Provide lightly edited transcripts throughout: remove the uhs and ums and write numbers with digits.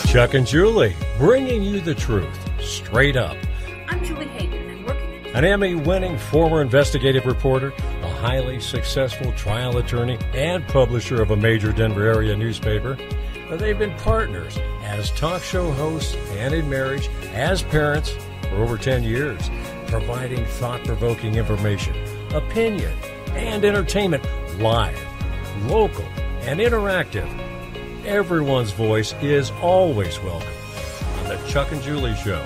Chuck and Julie, bringing you the truth, straight up. I'm Julie Hayden, and I'm working at An Emmy-winning former investigative reporter, a highly successful trial attorney, and publisher of a major Denver area newspaper. They've been partners as talk show hosts and in marriage, as parents for over 10 years, providing thought-provoking information, opinion, and entertainment live, local, and interactive. Everyone's voice is always welcome on the Chuck and Julie Show.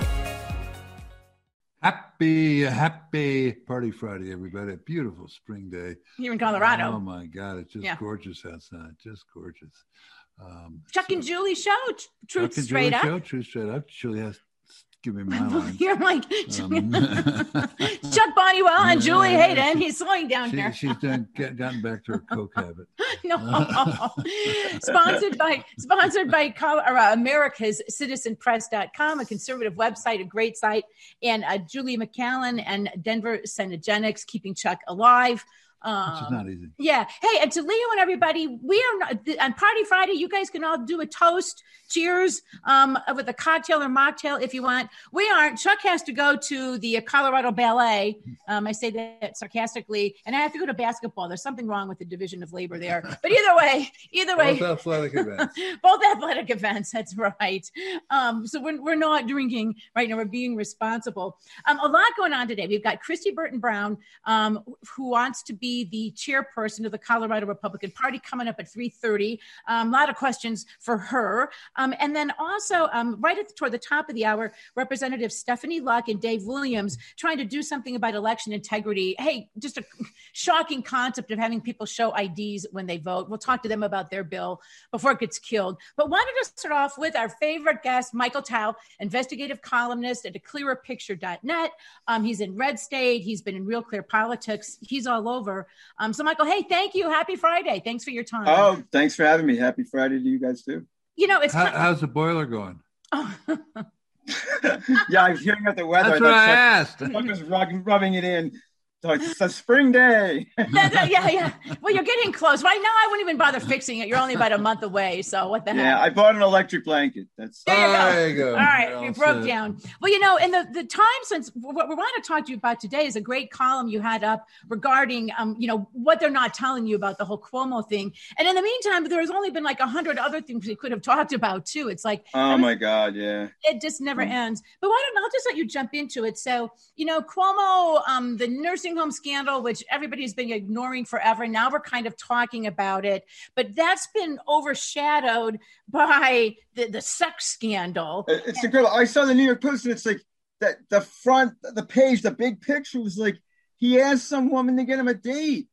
Happy Party Friday, everybody. A beautiful spring day. here in Colorado. Oh, my God. It's just gorgeous outside. Just gorgeous. Chuck and Julie Show, truth Chuck and straight Julie up. Show, truth straight up. Julie has to give me my line. You're like Chuck Bonniwell and Julie Hayden. He's slowing down here. She's gotten back to her Coke habit. No. Sponsored by America's CitizenPress.com, a conservative website, a great site, and Julie McCallan and Denver Senegenics, keeping Chuck alive. Which is not easy. Yeah. Hey, and to Leo and everybody, we are not, on Party Friday. You guys can all do a toast, cheers, with a cocktail or mocktail if you want. We aren't. Chuck has to go to the Colorado Ballet. I say that sarcastically, and I have to go to basketball. There's something wrong with the division of labor there. But either way, Both athletic events. Both athletic events. That's right. So we're not drinking right now. We're being responsible. A lot going on today. We've got Christy Burton Brown, who wants to be the chairperson of the Colorado Republican Party, coming up at 3:30. A lot of questions for her. And then also toward the top of the hour, Representative Stephanie Luck and Dave Williams trying to do something about election integrity. Hey, just a shocking concept of having people show IDs when they vote. We'll talk to them about their bill before it gets killed. But wanted to start off with our favorite guest, Michael Tao, investigative columnist at aclearpicture.net. He's in Red State. He's been in Real Clear Politics. He's all over. So, Michael, hey, thank you. Happy Friday. Thanks for your time. Oh, thanks for having me. Happy Friday to you guys, too. You know, it's how's the boiler going? Oh. Yeah, I was hearing about the weather. That's what I asked. Chuck was rubbing it in. So it's a spring day. Yeah. Well, you're getting close. Right now, I wouldn't even bother fixing it. You're only about a month away. So what the heck? Yeah, I bought an electric blanket. There you go. All right, you broke down. Well, you know, in the time since what we want to talk to you about today is a great column you had up regarding, what they're not telling you about the whole Cuomo thing. And in the meantime, there's only been like 100 other things we could have talked about too. It's like, my God, yeah. It just never ends. But I'll just let you jump into it. So, Cuomo, the nursing home scandal, which everybody's been ignoring forever. Now we're kind of talking about it, but that's been overshadowed by the sex scandal. It's incredible. I saw the New York Post, and it's like that the front, the page, the big picture was like he asked some woman to get him a date.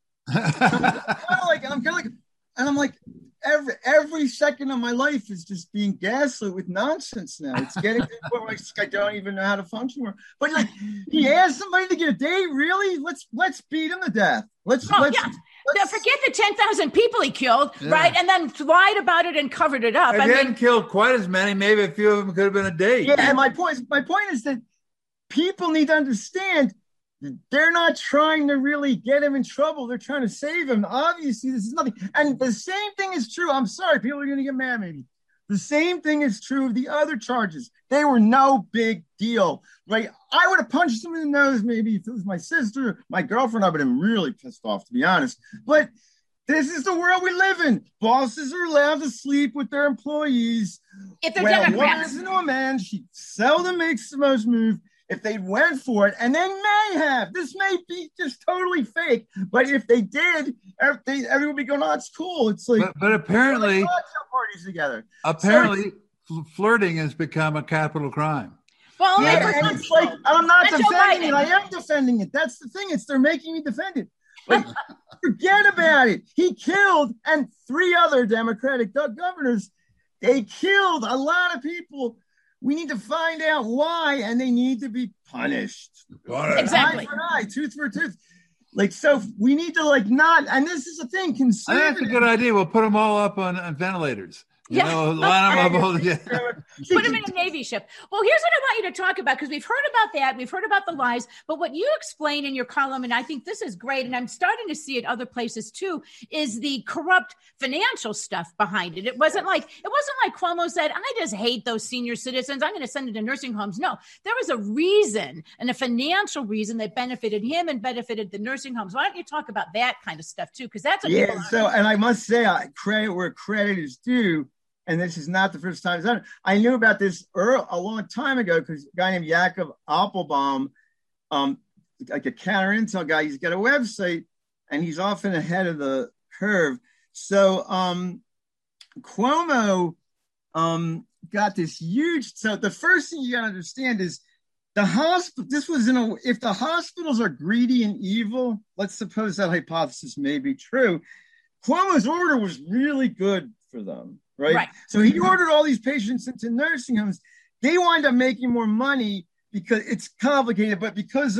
I'm like, every second of my life is just being gaslit with nonsense now. It's getting to the point where I don't even know how to function more. But like, he asked somebody to get a date, really? Let's beat him to death. Let's forget the 10,000 people he killed, right? And then lied about it and covered it up. He hadn't killed quite as many. Maybe a few of them could have been a date. Yeah, and my point is that people need to understand they're not trying to really get him in trouble. They're trying to save him. Obviously, this is nothing. And the same thing is true. I'm sorry, people are going to get mad maybe. The same thing is true of the other charges. They were no big deal, right? I would have punched him in the nose maybe if it was my sister, my girlfriend. I would have been really pissed off, to be honest. But this is the world we live in. Bosses are allowed to sleep with their employees. If they're Democrats. When a woman isn't a man, she seldom makes the most move. If they went for it, and they may have, this may be just totally fake, but if they did, everyone would be going, "Oh, it's cool." It's like, but apparently, like parties together. Apparently, flirting has become a capital crime. Well, and it's like, I'm not defending it. I am defending it. That's the thing. They're making me defend it. Like, forget about it. He killed, and 3 other Democratic governors. They killed a lot of people. We need to find out why, and they need to be punished. Exactly. Eye for eye, tooth for tooth. Like, so we need to not, and this is the thing, I think that's a good idea. We'll put them all up on ventilators. Yeah. Line them up. Put him in a Navy ship. Well, here's what I want you to talk about, because we've heard about that. We've heard about the lies. But what you explain in your column, and I think this is great, and I'm starting to see it other places too, is the corrupt financial stuff behind it. It wasn't like Cuomo said, I just hate those senior citizens, I'm going to send them to nursing homes. No, there was a reason, and a financial reason that benefited him and benefited the nursing homes. Why don't you talk about that kind of stuff too? Because that's what So, and I must say, credit where credit is due. And this is not the first time it's done. I knew about this a long time ago because a guy named Jakob Appelbaum, like a counter intel guy, he's got a website and he's often ahead of the curve. So Cuomo got this huge. So the first thing you got to understand is the hospital. This was if the hospitals are greedy and evil, let's suppose that hypothesis may be true. Cuomo's order was really good for them. Right. So he ordered all these patients into nursing homes. They wind up making more money because it's complicated, but because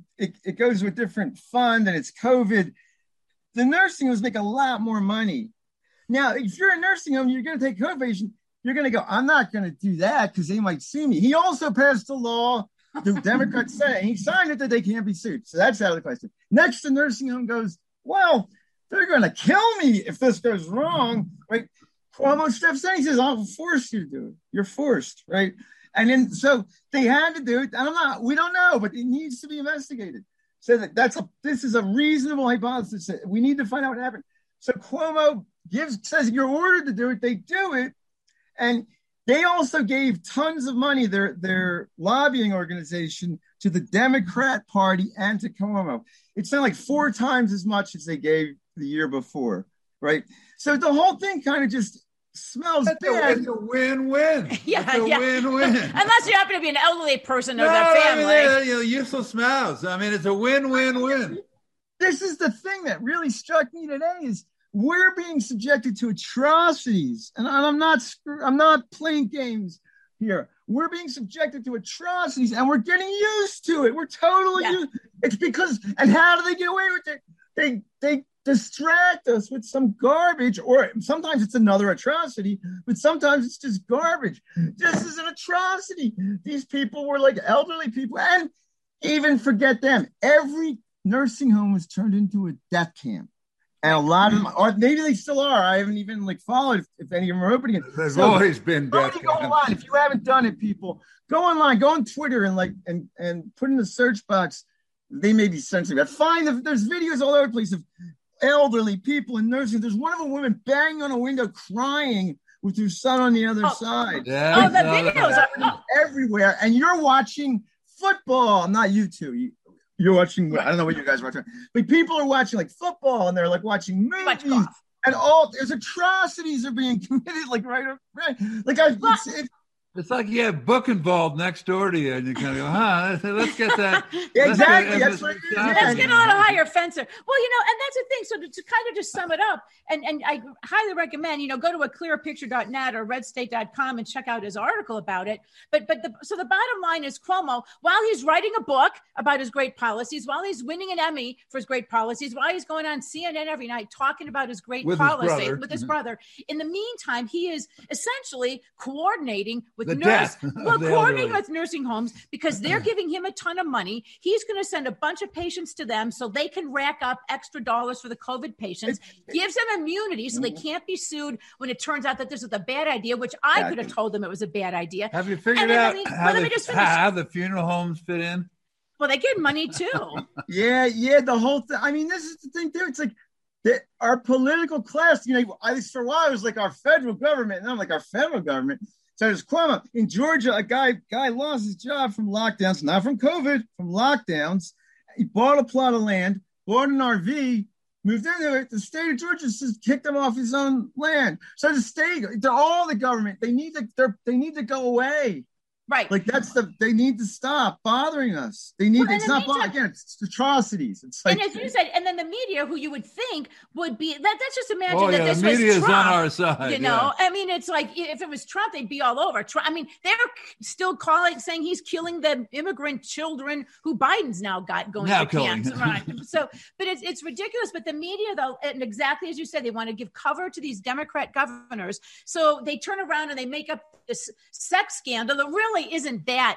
it goes to a different fund and it's COVID, the nursing homes make a lot more money. Now, if you're a nursing home, you're going to take a COVID patient, you're going to go, I'm not going to do that because they might sue me. He also passed a law, the Democrat Senate, he signed it that they can't be sued. So that's out of the question. Next, the nursing home goes, well, they're going to kill me if this goes wrong, right? Cuomo steps in, he says, I'll force you to do it. You're forced, right? And then, so they had to do it. We don't know, but it needs to be investigated. So this is a reasonable hypothesis. We need to find out what happened. So Cuomo says you're ordered to do it. They do it. And they also gave tons of money, their lobbying organization, to the Democrat Party and to Cuomo. It's not like 4 times as much as they gave the year before, right? So the whole thing kind of just smells bad. It's a win-win. It's a win-win. Unless you happen to be an elderly person or their family. I mean, useless mouths. I mean, it's a win-win-win. This is the thing that really struck me today is we're being subjected to atrocities. And I'm not playing games here. We're being subjected to atrocities and we're getting used to it. We're totally used. It's because, and how do they get away with it? They distract us with some garbage, or sometimes it's another atrocity, but sometimes it's just garbage. This is an atrocity. These people were like elderly people, and even forget them. Every nursing home was turned into a death camp. And a lot of them, or maybe they still are. I haven't even followed if any of them are opening it. There's always been death camps. Go online. If you haven't done it, people, go online, go on Twitter and put in the search box. They may be censoring that. There's videos all over the place of elderly people in nursing. There's one of a woman banging on a window crying with her son on the other side. Yeah, the videos are everywhere. And you're watching football, not you two. You're watching, I don't know what you guys are watching, but people are watching football and they're watching movies and there's atrocities are being committed it's like you have book involved next door to you, and you kind of go, let's get that. Exactly. Let's get a little higher fencer. Well, and that's the thing. So to kind of just sum it up, and I highly recommend, go to aclearpicture.net or redstate.com and check out his article about it. But the bottom line is Cuomo, while he's writing a book about his great policies, while he's winning an Emmy for his great policies, while he's going on CNN every night talking about his great policy with his brother, in the meantime, he is essentially coordinating with nursing homes because they're giving him a ton of money. He's going to send a bunch of patients to them so they can rack up extra dollars for the COVID patients, gives them immunity so they can't be sued when it turns out that this is a bad idea, which I could have told them it was a bad idea. Have you figured out how the funeral homes fit in? Well, they get money too. Yeah, the whole thing. I mean, this is the thing too. It's like our political class, for a while it was like our federal government, and I'm like our federal government. So there's Cuomo. In Georgia, a guy lost his job from lockdowns, not from COVID, from lockdowns. He bought a plot of land, bought an RV, moved into it. The state of Georgia just kicked him off his own land. So the state, all the government, they need to go away. Right. Like they need to stop bothering us. They need it's not again, it's atrocities. It's like, and as you said, and then the media, who you would think would be that's just imagine that this the media was is Trump, on our side. You know, I mean, it's like if it was Trump, they'd be all over. Trump, I mean, they're still saying he's killing the immigrant children who Biden's now got going to camps. Right. So, but it's ridiculous. But the media, though, and exactly as you said, they want to give cover to these Democrat governors. So they turn around and they make up this sex scandal that really isn't that.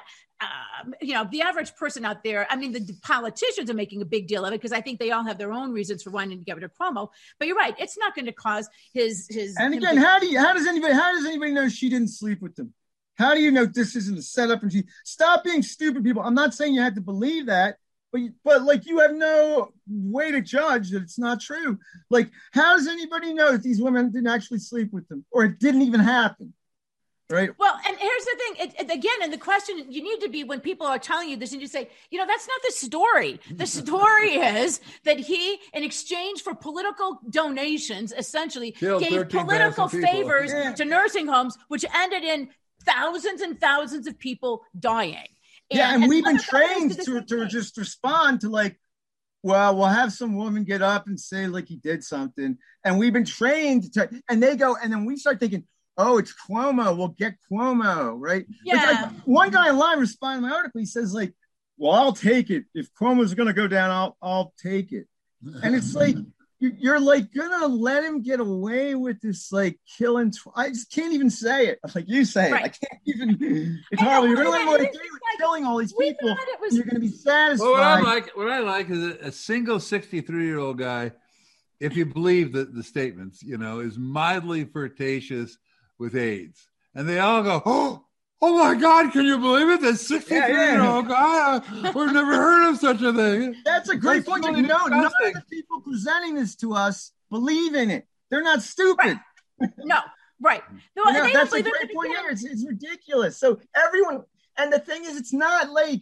The average person out there, I mean, the politicians are making a big deal of it because I think they all have their own reasons for wanting to get rid of Cuomo. But you're right; it's not going to cause his. And again, how does anybody know she didn't sleep with them? How do you know this isn't a setup? And stop being stupid, people. I'm not saying you have to believe that, but like you have no way to judge that it's not true. Like, how does anybody know that these women didn't actually sleep with them or it didn't even happen? Right. Well, and here's the thing. Again, and the question you need to be when people are telling you this, and you say, that's not the story. The story is that he, in exchange for political donations, essentially gave political favors to nursing homes, which ended in thousands and thousands of people dying. And we've been trained to just respond to like, well, we'll have some woman get up and say like he did something, and we've been trained and they go, and then we start thinking, oh, it's Cuomo. We'll get Cuomo, right? Yeah. Like, one guy online responding to my article, he says, like, well, I'll take it. If Cuomo's going to go down, I'll take it. And it's like, you're like going to let him get away with this, like, killing. I just can't even say it. Like you say right. it. I can't even. It's horrible. You're going to let him get away with killing all these people. You're going to be satisfied. Well, what I like is a single 63-year-old guy, if you believe the statements, is mildly flirtatious with AIDS, and they all go, oh my God, can you believe it? This 63-year-old guy, we've never heard of such a thing. That's a great point. None of the people presenting this to us believe in it. They're not stupid. Right. No, right. No, that's a great point here. It's ridiculous. So everyone, and the thing is, it's not like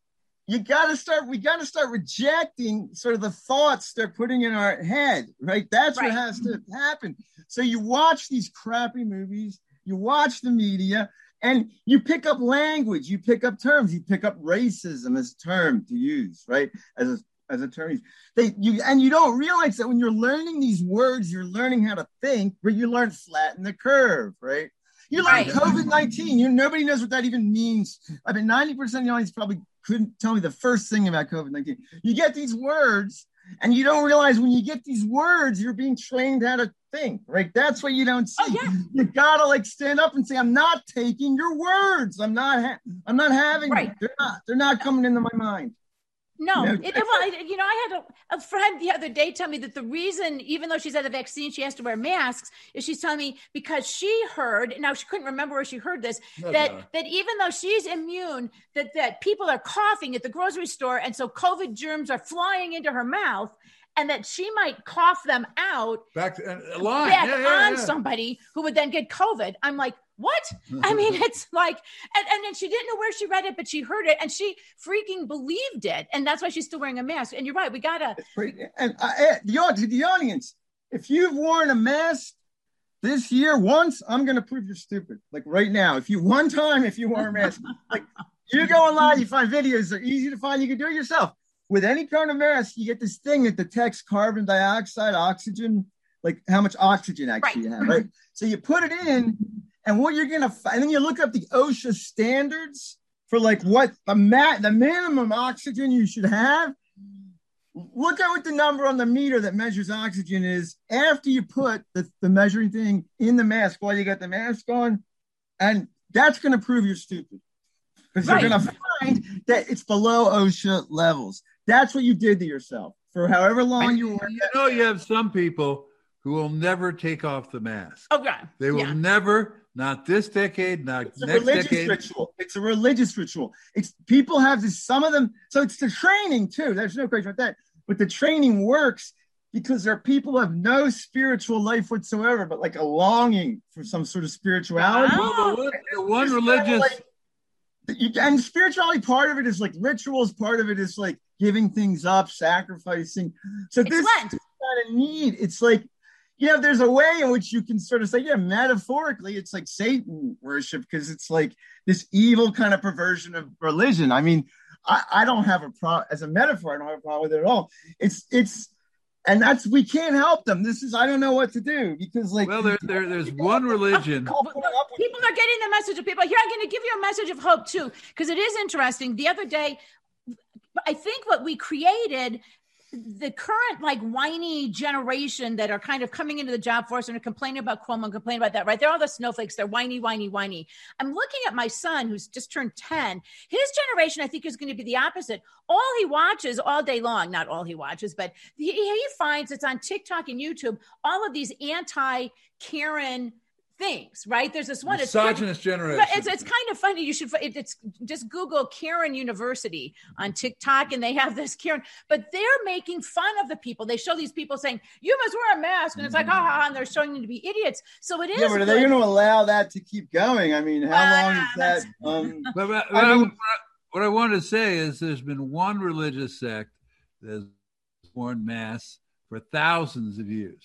we got to start rejecting sort of the thoughts they're putting in our head, right? That's what has to happen. So you watch these crappy movies, you watch the media, and you pick up language, you pick up terms, you pick up racism as a term to use, right? As a term. You don't realize that when you're learning these words, you're learning how to think, but you learn flatten the curve, right? You learn COVID-19. Nobody knows what that even means. I mean, 90% of the audience probably couldn't tell me the first thing about COVID-19. You get these words, and you don't realize when you get these words, you're being trained how to think, right? That's what you don't see. Oh, yeah. You gotta like stand up and say, "I'm not taking your words. I'm not having them. They're not coming into my mind." No, I had a friend the other day tell me that the reason, even though she's had the vaccine, she has to wear masks, is she's telling me because she heard, now she couldn't remember where she heard this, that even though she's immune, that people are coughing at the grocery store, and so COVID germs are flying into her mouth, and that she might cough them out back on somebody who would then get COVID. I'm like, what? I mean, it's like, and then she didn't know where she read it, but she heard it and she freaking believed it. And that's why she's still wearing a mask. And you're right. We gotta. And the audience, if you've worn a mask this year once, I'm going to prove you're stupid. Like right now, if you wore a mask, like you go online, you find videos, they're easy to find. You can do it yourself. With any kind of mask, you get this thing that detects carbon dioxide, oxygen, like how much oxygen actually you have, right? So you put it in, and what you're gonna find, and then you look up the OSHA standards for like what the minimum oxygen you should have. Look at what the number on the meter that measures oxygen is after you put the measuring thing in the mask while you got the mask on, and that's gonna prove you're stupid because you're gonna find that it's below OSHA levels. That's what you did to yourself for however long you were. You have some people who will never take off the mask. Okay. They will never, not this decade, not it's next decade. It's a religious ritual. It's people have this, some of them, so it's the training too. There's no question about that. But the training works because there are people who have no spiritual life whatsoever, but like a longing for some sort of spirituality. Well, the one religious... And spirituality, part of it is like rituals, part of it is like giving things up, sacrificing. So this kind of need, it's like there's a way in which you can sort of say, metaphorically, it's like Satan worship, because it's like this evil kind of perversion of religion. I mean, I don't have a problem as a metaphor. I don't have a problem with it at all. And we can't help them. I don't know what to do, because there's one religion. People are getting the message of people here. I'm going to give you a message of hope too, because it is interesting. The other day, I think what we created, the current whiny generation that are kind of coming into the job force and are complaining about Cuomo and complaining about that, right? They're all the snowflakes. They're whiny, whiny, whiny. I'm looking at my son who's just turned 10. His generation, I think, is going to be the opposite. All he watches all day long, not all he watches, but he finds it's on TikTok and YouTube, all of these anti-Karen things, right? There's this one misogynist generation. It's kind of funny. You should it's just Google Karen University on TikTok, and they have this Karen, but they're making fun of the people. They show these people saying you must wear a mask, and it's like and they're showing them to be idiots. So it is. Yeah, but are they going to allow that to keep going? I mean, how long is that? What I wanted to say is, there's been one religious sect that's worn masks for thousands of years.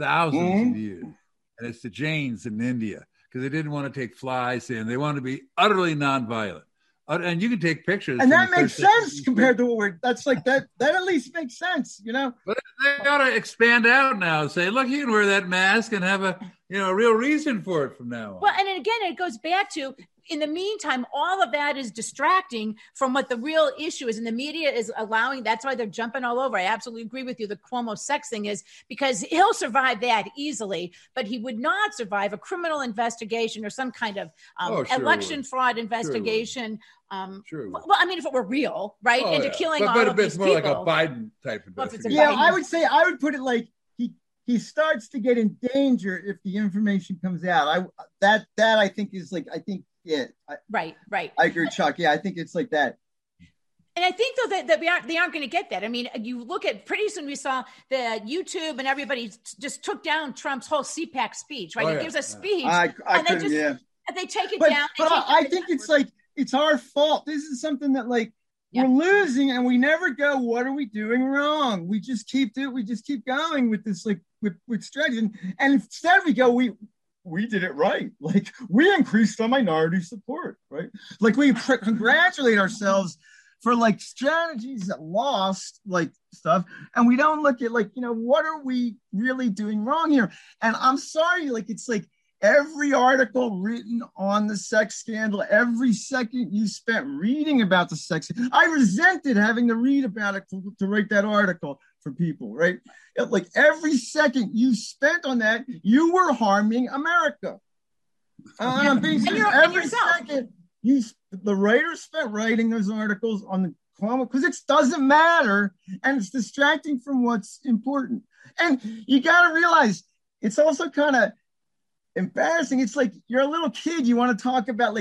And it's the Jains in India, because they didn't want to take flies in. They wanted to be utterly nonviolent. And you can take pictures. And that makes sense compared to that's like that. That at least makes sense, But they got to expand out now and say, look, you can wear that mask and have a real reason for it from now on. Well, and again, it goes back to, in the meantime, all of that is distracting from what the real issue is. And the media is allowing, that's why they're jumping all over. I absolutely agree with you. The Cuomo sex thing is because he'll survive that easily, but he would not survive a criminal investigation or some kind of election fraud investigation. Sure. Well, I mean, if it were real, right? Into killing all of these people. But it's more like a Biden type investigation. Yeah, I would put it like he starts to get in danger if the information comes out. That I think is right. I agree, Chuck. Yeah, I think it's like that. And I think though that they aren't going to get that. I mean, you look at, pretty soon we saw the YouTube and everybody just took down Trump's whole CPAC speech, right? He gives a speech and they take it down. But I think it's our fault. This is something that we're losing, and we never go, what are we doing wrong? We just keep going with this with strategy, and instead we go, we did it right. We increased our minority support, right? We congratulate ourselves for strategies that lost stuff, and we don't look at what are we really doing wrong here? And I'm sorry, it's every article written on the sex scandal, every second you spent reading about the sex, I resented having to read about it to write that article for people, right? Every second you spent on that, you were harming America. I'm being serious. Every second the writers spent writing those articles on the Cuomo, because it doesn't matter, and it's distracting from what's important. And you got to realize it's also kind of embarrassing. It's like you're a little kid. You want to talk about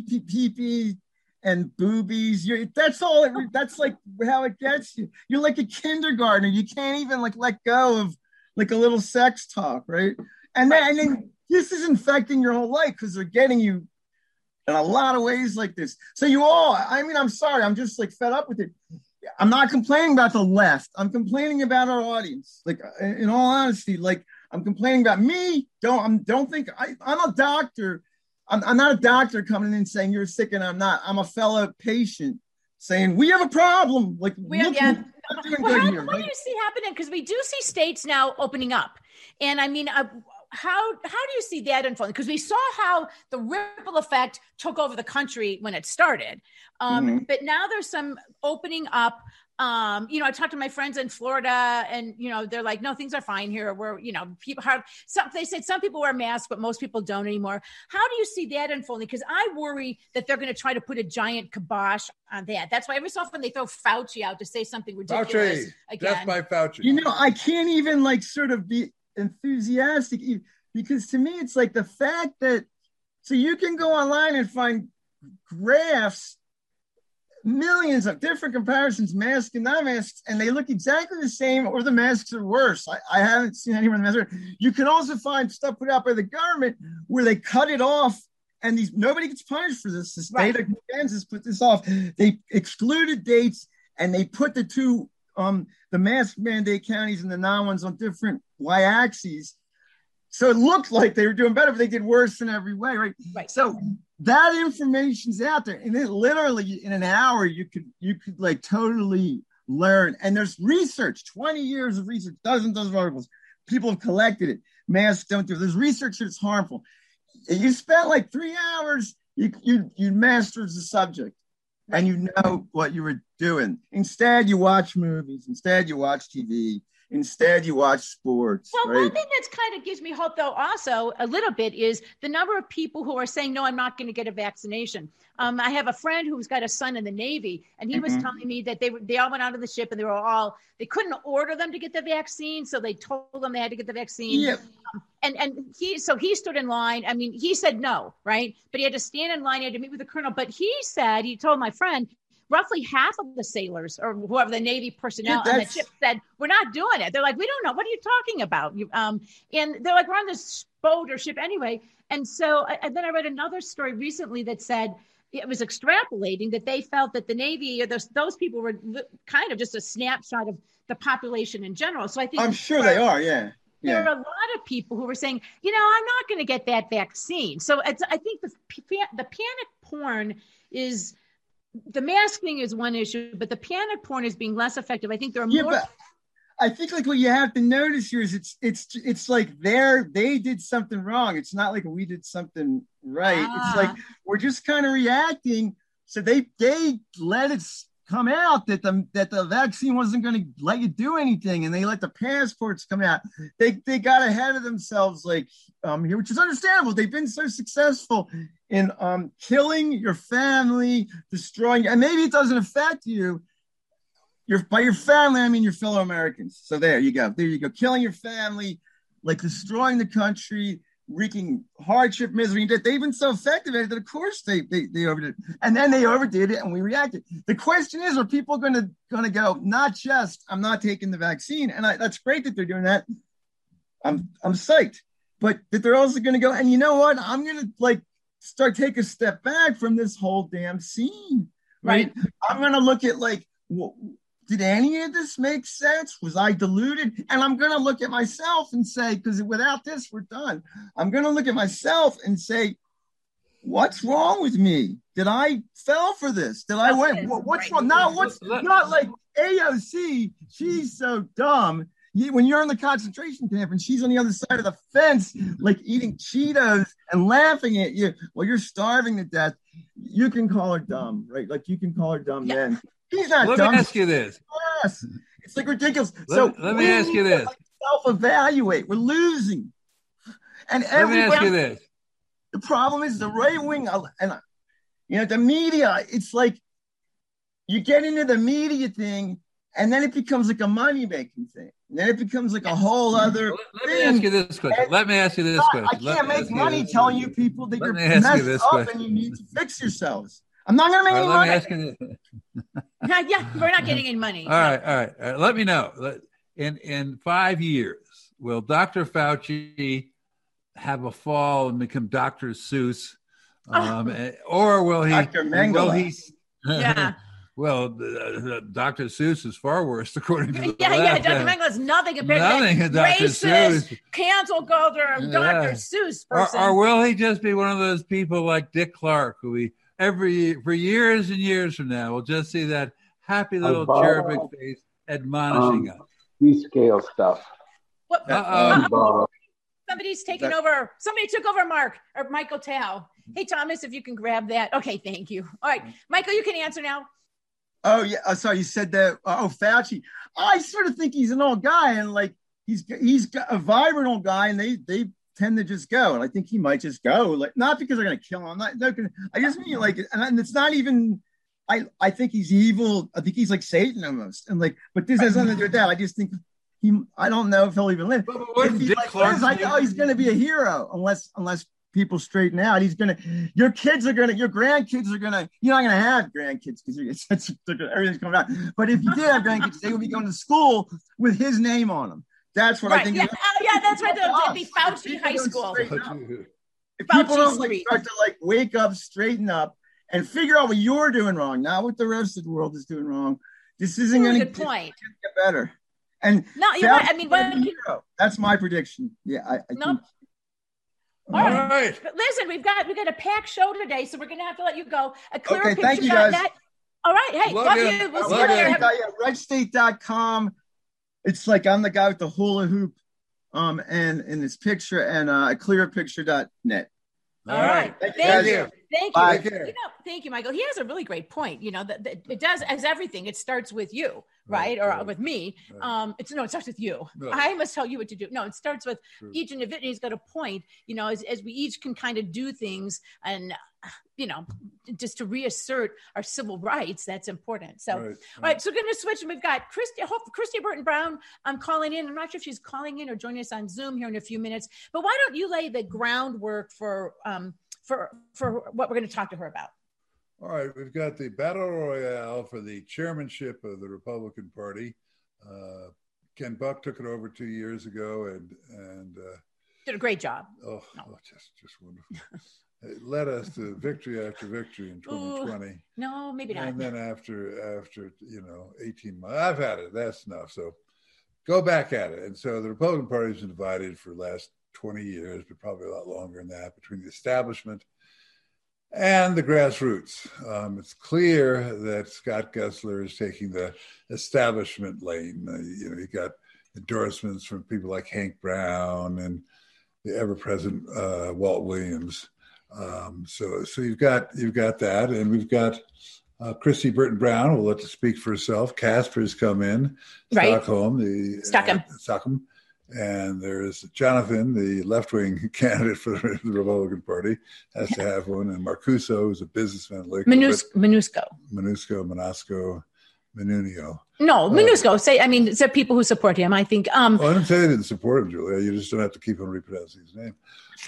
pee and boobies. That's all. That's how it gets you. You're like a kindergartner. You can't even let go of a little sex talk, right? And then this is infecting your whole life, because they're getting you in a lot of ways like this. So I'm sorry. I'm just fed up with it. I'm not complaining about the left. I'm complaining about our audience. In all honesty, I'm complaining about me. Don't think I'm a doctor. I'm not a doctor coming in saying you're sick and I'm not. I'm a fellow patient saying we have a problem. What do you see happening? Because we do see states now opening up, and I mean, how do you see that unfolding? Because we saw how the ripple effect took over the country when it started, but now there's some opening up. I talked to my friends in Florida, and they're like, no, things are fine here. We're, people they said some people wear masks, but most people don't anymore. How do you see that unfolding? Because I worry that they're going to try to put a giant kibosh on that. That's why every so often they throw Fauci out to say something ridiculous. Fauci, again. that's my Fauci. I can't even sort of be enthusiastic, because to me it's the fact that, so you can go online and find graphs, millions of different comparisons, masks and non-masks, and they look exactly the same, or the masks are worse. I haven't seen anyone measure. You can also find stuff put out by the government where they cut it off, and nobody gets punished for this. The state of Kansas put this off. They excluded dates, and they put the two, the mask mandate counties and the non-ones on different y-axes. So it looked like they were doing better, but they did worse in every way, right? Right. So that information's out there, and then literally in an hour you could like totally learn. And there's research, 20 years of research, dozens of articles. People have collected it. Masks don't do it. There's research that it's harmful. You spent like 3 hours, you mastered the subject, and you know what you were doing. Instead, you watch movies. Instead, you watch TV. Instead, you watch sports. Well, right? one thing that's kind of gives me hope, though, also a little bit is the number of people who are saying, no, I'm not going to get a vaccination. I have a friend who's got a son in the Navy, and he was telling me that they all went out of the ship and they couldn't order them to get the vaccine. So they told them they had to get the vaccine. Yeah. And he stood in line. I mean, he said no, right? But he had to stand in line. He had to meet with the colonel. But he told my friend, roughly half of the sailors or whoever the Navy personnel on the ship said, we're not doing it. They're like, we don't know. What are you talking about? And they're like, we're on this boat or ship anyway. And so and then I read another story recently that said it was extrapolating that they felt that the Navy or those people were kind of just a snapshot of the population in general. So I think I'm sure they are. Yeah. There are a lot of people who were saying, I'm not going to get that vaccine. So I think the panic porn is, the mask thing is one issue, but the panic porn is being less effective. I think there are more. But I think like what you have to notice here is it's like they did something wrong. It's not like we did something right. It's like we're just kind of reacting. So they let it come out that the vaccine wasn't going to let you do anything, and they let the passports come out. They got ahead of themselves, like here, which is understandable. They've been so successful in killing your family, destroying, and maybe it doesn't affect you. By your family, I mean your fellow Americans. So there you go. Killing your family, like destroying the country, wreaking hardship, misery. They've been so effective at it that of course they overdid it. And then they overdid it and we reacted. The question is, are people gonna go, not just I'm not taking the vaccine? And that's great that they're doing that. I'm psyched. But that they're also gonna go, and you know what? I'm gonna take a step back from this whole damn scene. Right? I'm gonna look at did any of this make sense? Was I deluded? And I'm going to look at myself and say, because without this, we're done. I'm going to look at myself and say, what's wrong with me? Did I fell for this? Did I win? What's wrong? Not like AOC. She's so dumb. When you're in the concentration camp and she's on the other side of the fence, like eating Cheetos and laughing at you while you're starving to death, you can call her dumb, right? Like you can call her dumb then. He's not dumb. Let me ask you this. Yes. It's like ridiculous. Let me ask you this. Self-evaluate. We're losing. And let me ask you this. The problem is the right wing and the media, it's like you get into the media thing and then it becomes like a money-making thing. And then it becomes like a whole other Let me ask you this question. I can't make money telling you people that you're messed up and you need to fix yourselves. I'm not going to make any money. Let me ask you this. Yeah, we're not getting any money. All right. Let me know. In 5 years, will Dr. Fauci have a fall and become Dr. Seuss? Or will he? Dr. Mengele. Yeah. Well, Dr. Seuss is far worse, according to the left. Yeah. Dr. Mengele is nothing compared to that racist, cancel culture of Dr. Seuss person. Or will he just be one of those people like Dick Clark, who for years and years from now, we'll just see that happy little cherubic face admonishing us. Descale stuff. Somebody's taking over. Somebody took over Michael Tao. Hey, Thomas, if you can grab that. Okay, thank you. All right, Michael, you can answer now. Oh, yeah. Sorry, you said that. Fauci. I sort of think he's an old guy, and he's a vibrant old guy, and they tend to just go. And I think he might just go, not because they're going to kill him. I just mean and it's not even. I think he's evil. I think he's like Satan almost, and but this has nothing to do with that. I just think I don't know if he'll even live. If he he's going to be a hero unless people straighten out. Your grandkids are gonna. You're not gonna have grandkids because everything's coming out. But if you did have grandkids, they would be going to school with his name on them. That's what I think. Yeah, that's right. They'll be Fauci High School. If people don't start to wake up, straighten up, and figure out what you're doing wrong, not what the rest of the world is doing wrong, this isn't going to get better. And no, you're right. I mean, that's my prediction. Yeah, I think All right. But listen, we've got a packed show today, so we're going to have to let you go. A clearer okay, thank you guys. All right. Hey, love you. We'll see you later. RedState.com. It's like I'm the guy with the hula hoop and in this picture, and clearpicture.net. All right. Thank you. Bye. Thank you, Michael. He has a really great point. That it does, as everything, it starts with you, right? Or with me. Right. It starts with you. No. I must tell you what to do. No, it starts with each individual. He's got a point, as we each can kind of do things and, just to reassert our civil rights, that's important. So, all right, so we're going to switch, and we've got Christy Burton Brown calling in. I'm not sure if she's calling in or joining us on Zoom here in a few minutes, but why don't you lay the groundwork for what we're going to talk to her about? All right, we've got the battle royale for the chairmanship of the Republican Party. Ken Buck took it over 2 years ago and did a great job. Just wonderful. It led us to victory after victory in 2020. No, maybe not. And then after 18 months, I've had it. That's enough. So go back at it. And so the Republican Party has been divided for the last 20 years, but probably a lot longer than that, between the establishment and the grassroots. It's clear that Scott Gessler is taking the establishment lane. He got endorsements from people like Hank Brown and the ever-present Walt Williams. So you've got that, and we've got Christy Burton Brown. We'll let her speak for herself. Casper's come in, Stockholm, and there's Jonathan, the left-wing candidate for the Republican Party, has to have one, and Marcuso, who's a businessman. Manusco. No, Manusco. Say people who support him. I think. I didn't say they didn't support him, Julia. You just don't have to keep on repronouncing his name.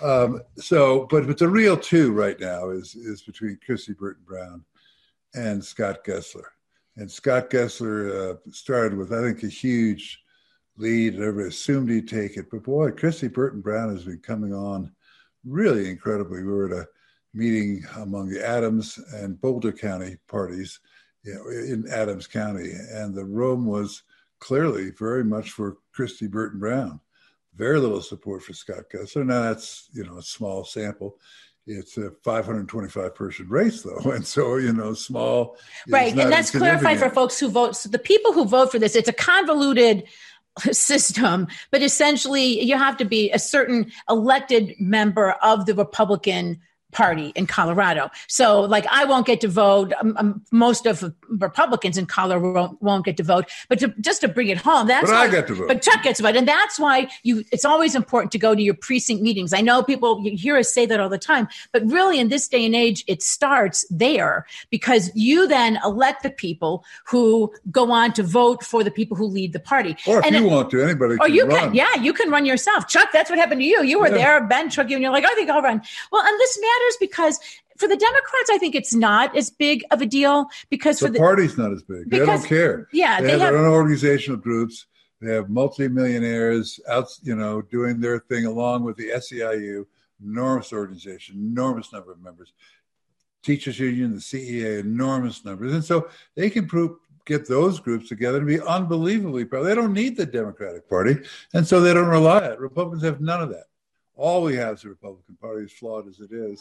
But the real two right now is between Christy Burton Brown and Scott Gessler. And Scott Gessler started with, I think, a huge lead, and everybody assumed he'd take it. But boy, Christy Burton Brown has been coming on really incredibly. We were at a meeting among the Adams and Boulder County parties, in Adams County, and the room was clearly very much for Christy Burton Brown. Very little support for Scott Gessler. Now that's, a small sample. It's a 525 person race though. And so, small. Right. And that's clarified for folks who vote. So the people who vote for this, it's a convoluted system, but essentially you have to be a certain elected member of the Republican Party in Colorado. So I won't get to vote. Most of Republicans in Colorado won't get to vote. But just to bring it home, I get to vote. But Chuck gets to vote. And that's why it's always important to go to your precinct meetings. I know you hear us say that all the time, but really in this day and age, it starts there because you then elect the people who go on to vote for the people who lead the party. Or if you want to, anybody can run. You can run yourself. Chuck, that's what happened to you. You were there, Ben took you, and you're like, I think I'll run. Well, and this matters because for the Democrats, I think it's not as big of a deal because the party's not as big. They don't care. Yeah, they have their own organizational groups. They have multimillionaires out, doing their thing along with the SEIU, enormous organization, enormous number of members. Teachers Union, the CEA, enormous numbers, and so they can get those groups together to be unbelievably proud. They don't need the Democratic Party, and so they don't rely on it. Republicans have none of that. All we have is the Republican Party, as flawed as it is.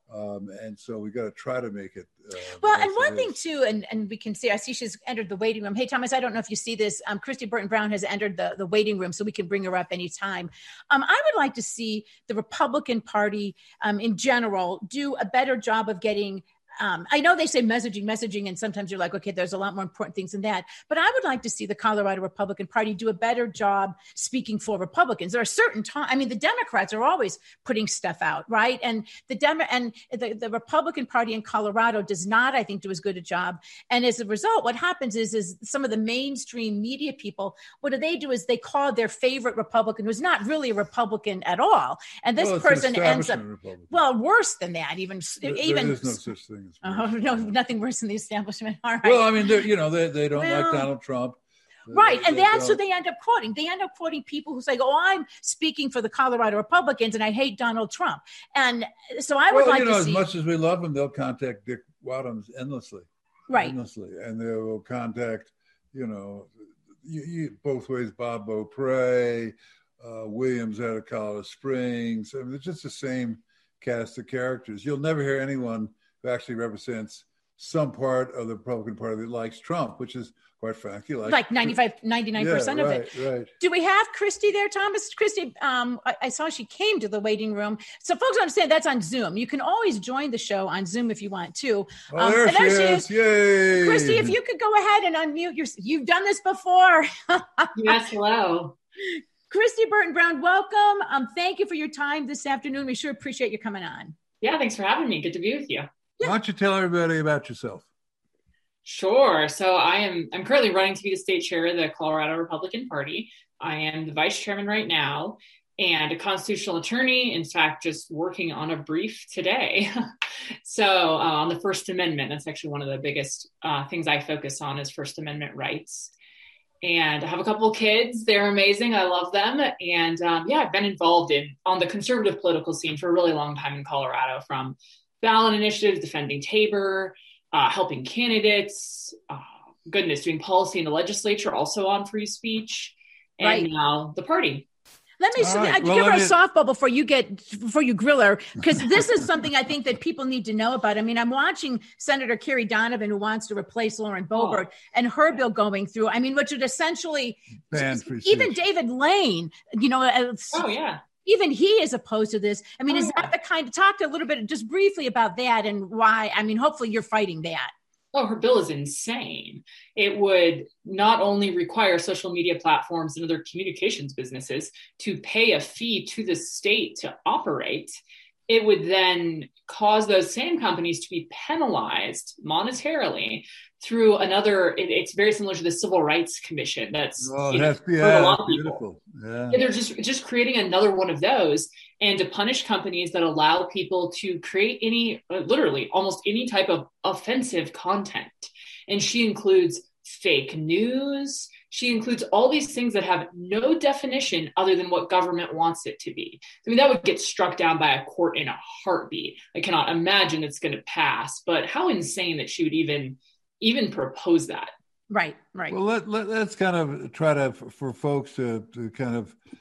And so we got to try to make it. And one thing too, and we can see, I see she's entered the waiting room. Hey, Thomas, I don't know if you see this. Christy Burton Brown has entered the waiting room, so we can bring her up anytime. I would like to see the Republican Party in general do a better job of getting I know they say messaging, and sometimes you're like, okay, there's a lot more important things than that. But I would like to see the Colorado Republican Party do a better job speaking for Republicans. There are certain times, the Democrats are always putting stuff out, right? And the Republican Party in Colorado does not, I think, do as good a job. And as a result, what happens is some of the mainstream media people, what do is they call their favorite Republican, who's not really a Republican at all. And this person ends up, worse than that, even. There is no such thing. No, nothing worse than the establishment. All right. Well, they don't like Donald Trump. Right. And that's who they end up quoting. They end up quoting people who say, I'm speaking for the Colorado Republicans and I hate Donald Trump. And so I would like to see. As much as we love him, they'll contact Dick Wadhams endlessly. Right. Endlessly. And they will contact, both ways, Bob Beaupre, Williams out of Colorado Springs. I mean, it's just the same cast of characters. You'll never hear anyone who actually represents some part of the Republican Party that likes Trump, which is, quite frankly, like 99% of it. Right. Do we have Christy there, Thomas? Christy, I saw she came to the waiting room. So folks understand that's on Zoom. You can always join the show on Zoom if you want to. There she is. Yay. Christy, if you could go ahead and unmute you've done this before. Yes, hello. Christy Burton Brown, welcome. Thank you for your time this afternoon. We sure appreciate you coming on. Yeah, thanks for having me. Good to be with you. Why don't you tell everybody about yourself? Sure. So I'm currently running to be the state chair of the Colorado Republican Party. I am the vice chairman right now and a constitutional attorney, in fact, just working on a brief today. So on the First Amendment, that's actually one of the biggest things I focus on is First Amendment rights. And I have a couple of kids. They're amazing. I love them. And I've been involved on the conservative political scene for a really long time in Colorado, from ballot initiatives, defending Tabor, helping candidates, doing policy in the legislature, also on free speech, and now the party. Let me give her a softball before you grill her, because this is something I think that people need to know about. I mean, I'm watching Senator Kerry Donovan, who wants to replace Lauren Boebert, and her bill going through. I mean, which would essentially even David Lane, even he is opposed to this. I mean, is that the kind of talk a little bit just briefly about that and why? I mean, hopefully you're fighting that. Oh, her bill is insane. It would not only require social media platforms and other communications businesses to pay a fee to the state to operate. It would then cause those same companies to be penalized monetarily through it's very similar to the Civil Rights Commission. That's for a lot of people. Beautiful. Yeah. They're just creating another one of those, and to punish companies that allow people to create literally almost any type of offensive content. And she includes fake news. She includes all these things that have no definition other than what government wants it to be. I mean, that would get struck down by a court in a heartbeat. I cannot imagine it's going to pass, but how insane that she would even propose that. Right. Well, let's kind of try to, for folks to kind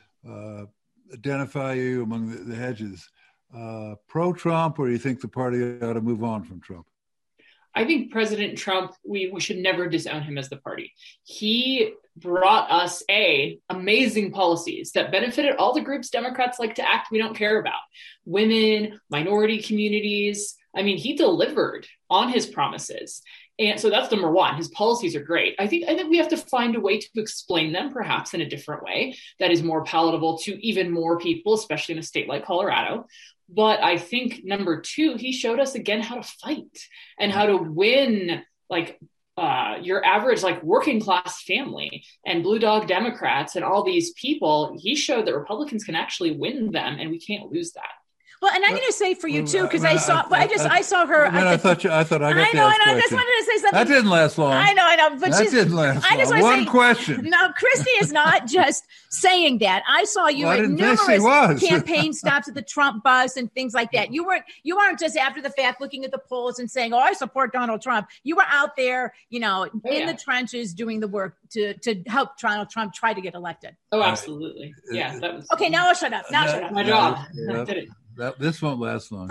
of identify you among the hedges. Pro-Trump, or do you think the party ought to move on from Trump? I think President Trump, we should never disown him as the party. He brought us amazing policies that benefited all the groups Democrats like to act we don't care about. Women, minority communities. I mean, he delivered on his promises. And so that's number one. His policies are great. I think we have to find a way to explain them, perhaps in a different way that is more palatable to even more people, especially in a state like Colorado. But I think number two, he showed us again how to fight and how to win, your average working class family and blue dog Democrats and all these people. He showed that Republicans can actually win them, and we can't lose that. Well, and I'm going to say for you too, because I saw her. I thought I got. I know, and I just wanted to say something. That didn't last long. I know, but that didn't last long. I just One question. No, Christy is not just saying that. I saw you at numerous campaign stops at the Trump bus and things like that. You weren't just after the fact looking at the polls and saying, "Oh, I support Donald Trump." You were out there, in the trenches doing the work to help Donald Trump try to get elected. Oh, absolutely. Yeah, that was okay. Now I'll shut up. My job. This won't last long.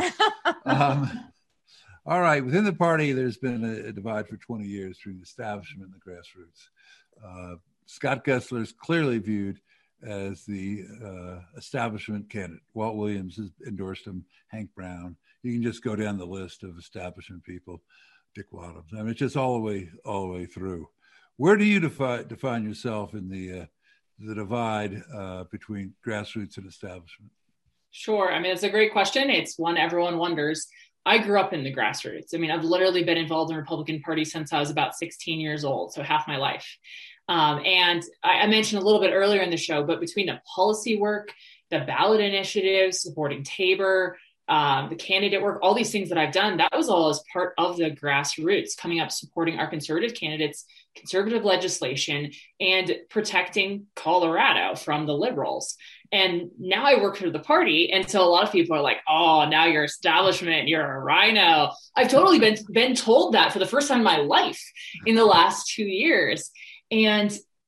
All right. Within the party, there's been a divide for 20 years between the establishment and the grassroots. Scott Gessler is clearly viewed as the establishment candidate. Walt Williams has endorsed him, Hank Brown. You can just go down the list of establishment people, Dick Wadhams. I mean, it's just all the way through. Where do you define yourself in the divide between grassroots and establishment? Sure. I mean, it's a great question. It's one everyone wonders. I grew up in the grassroots. I mean, I've literally been involved in the Republican Party since I was about 16 years old, so half my life. And I mentioned a little bit earlier in the show, but between the policy work, the ballot initiatives, supporting Tabor, the candidate work, all these things that I've done, that was all as part of the grassroots, coming up, supporting our conservative candidates, conservative legislation, and protecting Colorado from the liberals. And now I work for the party. And so a lot of people are like, oh, now you're establishment, you're a rhino. I've totally been told that for the first time in my life in the last 2 years. And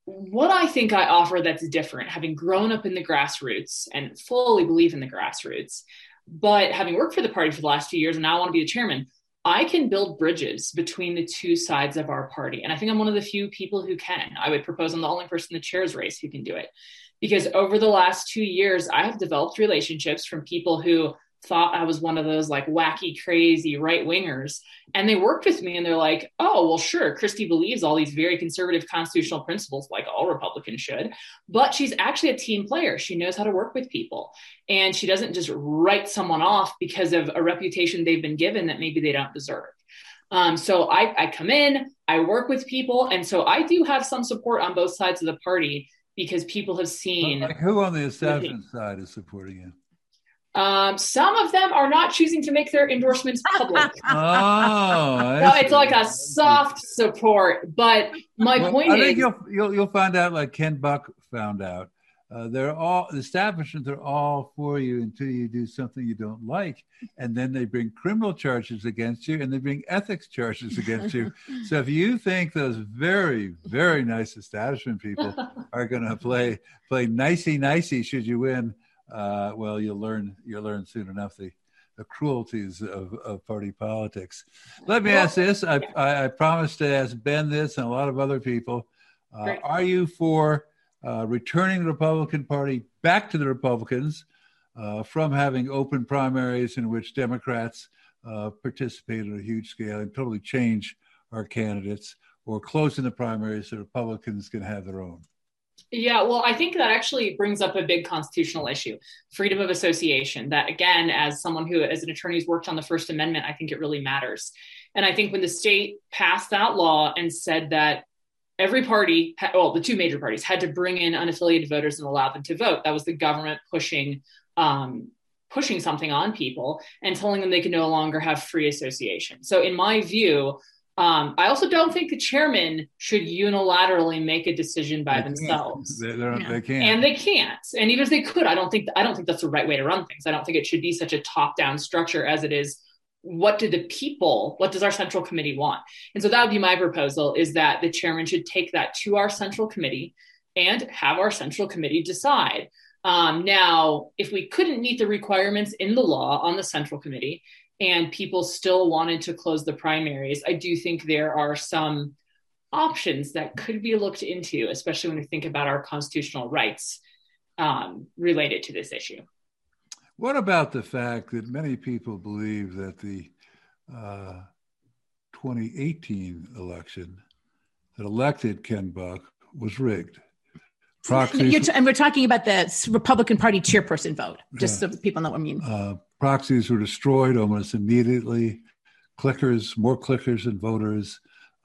what I think I offer that's different, having grown up in the grassroots and fully believe in the grassroots, but having worked for the party for the last few years and now I want to be the chairman, I can build bridges between the two sides of our party. And I think I'm one of the few people who can. I would propose I'm the only person in the chair's race who can do it. Because over the last 2 years, I have developed relationships from people who thought I was one of those like wacky, crazy right wingers. And they worked with me and they're like, oh, well, sure, Christy believes all these very conservative constitutional principles like all Republicans should, but she's actually a team player. She knows how to work with people. And she doesn't just write someone off because of a reputation they've been given that maybe they don't deserve. So I come in, I work with people. And so I do have some support on both sides of the party because people have seen. Like who on the establishment side is supporting you? Some of them are not choosing to make their endorsements public. No, it's like a soft support. But my point I is, think you'll find out, like Ken Buck found out. The establishments are all for you until you do something you don't like, and then they bring criminal charges against you, and they bring ethics charges against you. So if you think those very, very nice establishment people are going to play nicey should you win. Well, you'll learn soon enough the cruelties of party politics. Let me ask this. I promised to ask Ben this and a lot of other people. Are you for returning the Republican Party back to the Republicans from having open primaries in which Democrats participate on a huge scale and totally change our candidates, or closing the primaries so Republicans can have their own? Yeah, well, I think that actually brings up a big constitutional issue, freedom of association. That, again, as someone who, as an attorney, has worked on the First Amendment, I think it really matters. And I think when the state passed that law and said that every party, the two major parties, had to bring in unaffiliated voters and allow them to vote, that was the government pushing something on people and telling them they could no longer have free association. So in my view, I also don't think the chairman should unilaterally make a decision by themselves. They can't. And they can't. And even if they could, I don't think that's the right way to run things. I don't think it should be such a top-down structure as it is. What does our central committee want? And so that would be my proposal, is that the chairman should take that to our central committee and have our central committee decide. Now, if we couldn't meet the requirements in the law on the central committee, and people still wanted to close the primaries, I do think there are some options that could be looked into, especially when we think about our constitutional rights related to this issue. What about the fact that many people believe that the 2018 election that elected Ken Buck was rigged? And we're talking about the Republican Party chairperson vote, just so people know what I mean. Proxies were destroyed almost immediately. More clickers than voters.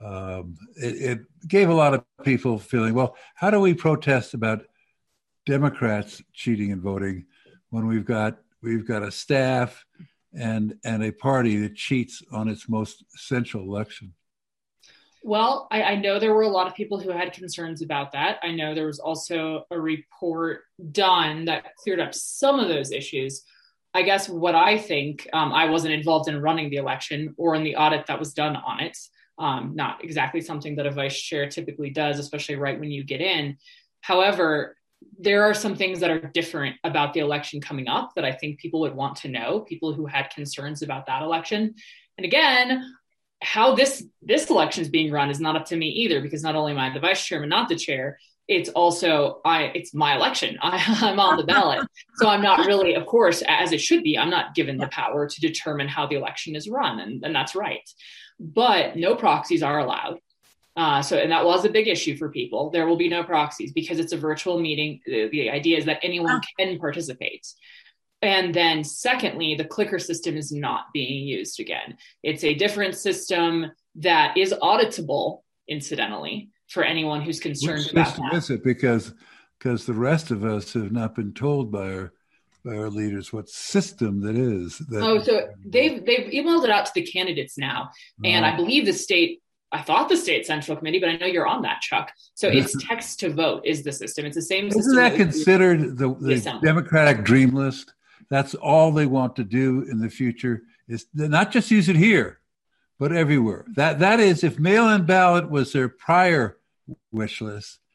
It gave a lot of people feeling, well, how do we protest about Democrats cheating and voting when we've got a staff and a party that cheats on its most essential election? Well, I know there were a lot of people who had concerns about that. I know there was also a report done that cleared up some of those issues. I guess what I think, I wasn't involved in running the election or in the audit that was done on it. Not exactly something that a vice chair typically does, especially right when you get in. However, there are some things that are different about the election coming up that I think people would want to know, people who had concerns about that election. And again, how this election is being run is not up to me either, because not only am I the vice chairman, not the chair, it's also it's my election. I'm on the ballot. So I'm not really, of course, as it should be, I'm not given the power to determine how the election is run. And that's right. But no proxies are allowed. And that was a big issue for people. There will be no proxies because it's a virtual meeting. The idea is that anyone can participate. And then secondly, the clicker system is not being used again. It's a different system that is auditable, incidentally, for anyone who's concerned about that. Is it because the rest of us have not been told by our leaders what system that is? So they've emailed it out to the candidates now. And I believe I thought the state central committee, but I know you're on that, Chuck. So it's text to vote is the system. It's the same system. Isn't that considered the Democratic dream list? That's all they want to do in the future, is not just use it here, but everywhere. That is, if mail-in ballot was their prior wish list,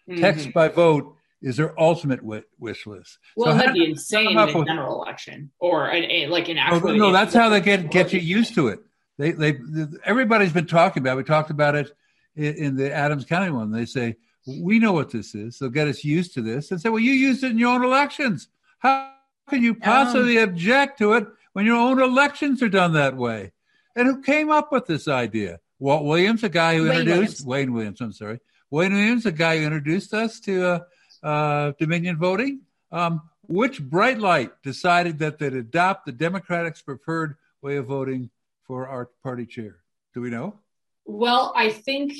Text by vote is their ultimate wish list. Well, so that'd be insane in a general election or like an actual. No, that's how they get you used to it. Everybody's been talking about it. We talked about it in the Adams County one. They say, we know what this is. They'll get us used to this and say, well, you used it in your own elections. How can you possibly object to it when your own elections are done that way? And who came up with this idea? Walt Williams, a guy who Wayne Williams, a guy who introduced us to Dominion voting. Which bright light decided that they'd adopt the Democrats' preferred way of voting for our party chair? Do we know? Well, I think,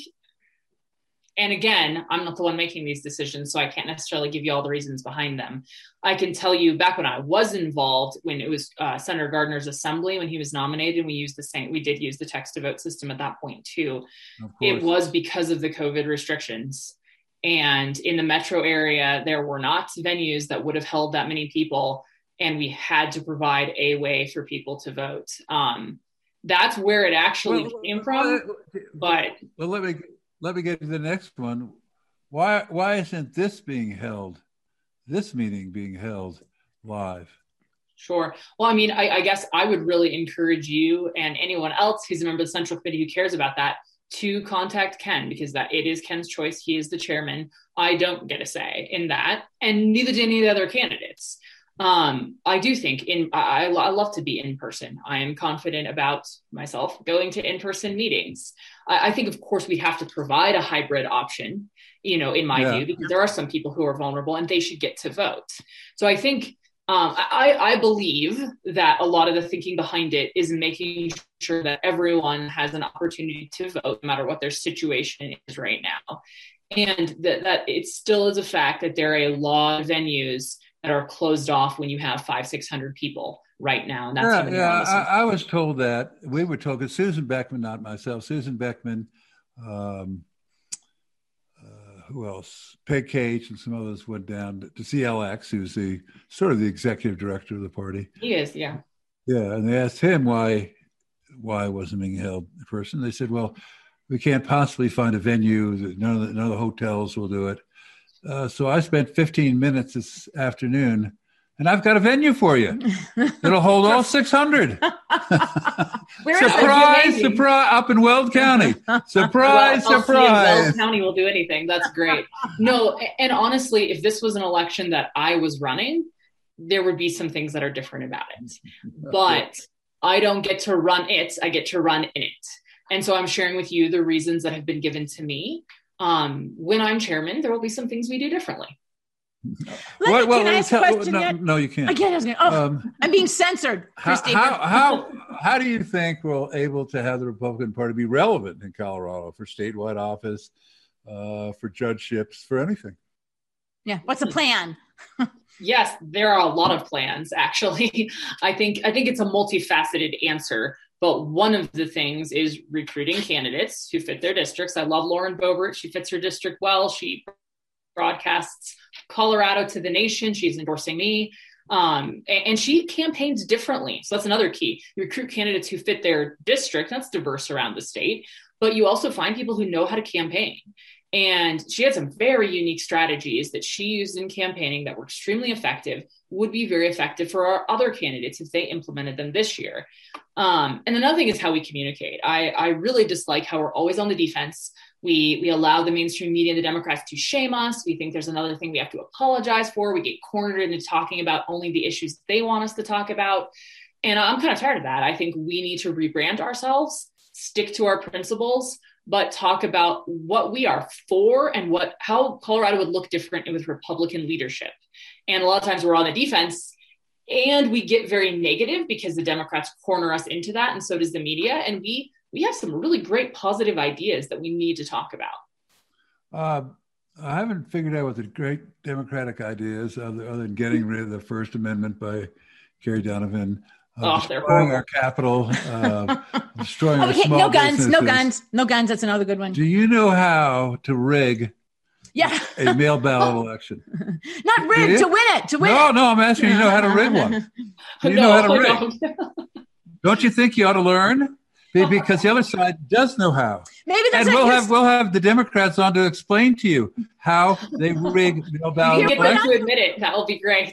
and again, I'm not the one making these decisions, so I can't necessarily give you all the reasons behind them. I can tell you back when I was involved, when it was Senator Gardner's assembly, when he was nominated, we did use the text to vote system at that point too. It was because of the COVID restrictions. And in the metro area, there were not venues that would have held that many people, and we had to provide a way for people to vote. That's where it actually came from. But let me get to the next one. Why isn't this meeting being held live? Sure. Well, I mean, I guess I would really encourage you and anyone else who's a member of the Central Committee who cares about that to contact Ken, because it is Ken's choice. He is the chairman. I don't get a say in that, and neither do any of the other candidates. I do think I love to be in person. I am confident about myself going to in-person meetings. I think, of course, we have to provide a hybrid option, in my view, because there are some people who are vulnerable and they should get to vote. So I think I believe that a lot of the thinking behind it is making sure that everyone has an opportunity to vote, no matter what their situation is right now. And that it still is a fact that there are a lot of venues that are closed off when you have 500-600 people right now. And that's I was told that. We were told, because Susan Beckman, not myself, Susan Beckman, who else? Peg Cage and some others went down to see LX, who's the sort of the executive director of the party. He is, yeah. Yeah, and they asked him why it wasn't being held in person. They said, well, we can't possibly find a venue. None of the hotels will do it. So I spent 15 minutes this afternoon, and I've got a venue for you. It'll hold all 600. Surprise, up in Weld County. Surprise. Weld County will do anything. That's great. No, and honestly, if this was an election that I was running, there would be some things that are different about it. But I don't get to run it. I get to run in it. And so I'm sharing with you the reasons that have been given to me. When I'm chairman, there will be some things we do differently. Can I ask a question yet? No, you can't. I can't. I'm being censored, Christy. How do you think we're able to have the Republican Party be relevant in Colorado for statewide office, for judgeships, for anything? Yeah. What's the plan? Yes, there are a lot of plans, actually. I think it's a multifaceted answer. But one of the things is recruiting candidates who fit their districts. I love Lauren Boebert. She fits her district well. She broadcasts Colorado to the nation. She's endorsing me. And she campaigns differently. So that's another key. You recruit candidates who fit their district. That's diverse around the state. But you also find people who know how to campaign. And she had some very unique strategies that she used in campaigning that were extremely effective, would be very effective for our other candidates if they implemented them this year. And another thing is how we communicate. I really dislike how we're always on the defense. We allow the mainstream media and the Democrats to shame us. We think there's another thing we have to apologize for. We get cornered into talking about only the issues they want us to talk about. And I'm kind of tired of that. I think we need to rebrand ourselves, stick to our principles, but talk about what we are for and how Colorado would look different with Republican leadership. And a lot of times we're on the defense and we get very negative because the Democrats corner us into that. And so does the media. And we have some really great positive ideas that we need to talk about. I haven't figured out what the great Democratic ideas other than getting rid of the First Amendment by Kerry Donovan. Destroying our capital, destroying our small businesses. No guns. That's another good one. Do you know how to rig a mail ballot election? Not rig, to win it. No, I'm asking you know how to rig one. Do you know how to rig? Don't you think you ought to learn? because the other side does know how. Maybe that's and we'll have the Democrats on to explain to you how they rig mail ballot elections. elections. To admit it, that will be great.